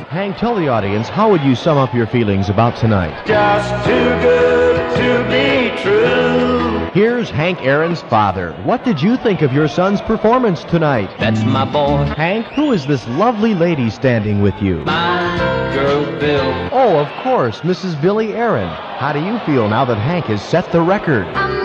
Hank, tell the audience, how would you sum up your feelings about tonight? Just too good to be true. Here's Hank Aaron's father. What did you think of your son's performance tonight? That's my boy, Hank, who is this lovely lady standing with you? my girl Bill. Oh, of course, Mrs. Billy Aaron. How do you feel now that Hank has set the record? I'm